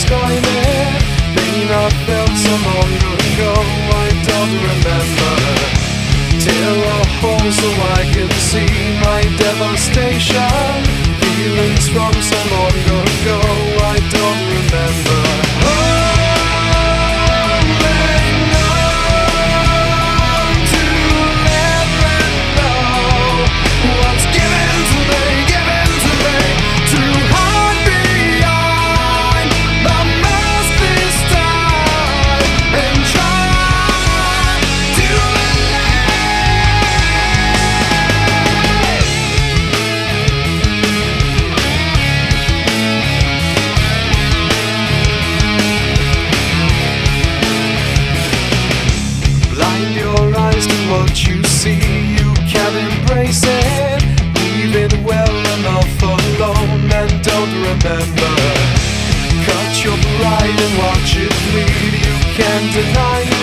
describe it. Pain I felt so long ago, I don't remember. Tear a hole so I can see my devastation. Feelings from so long ago, I don't remember. What you see, you can embrace it. Leave it well enough alone and don't remember. Cut your pride and watch it bleed. You can't deny it.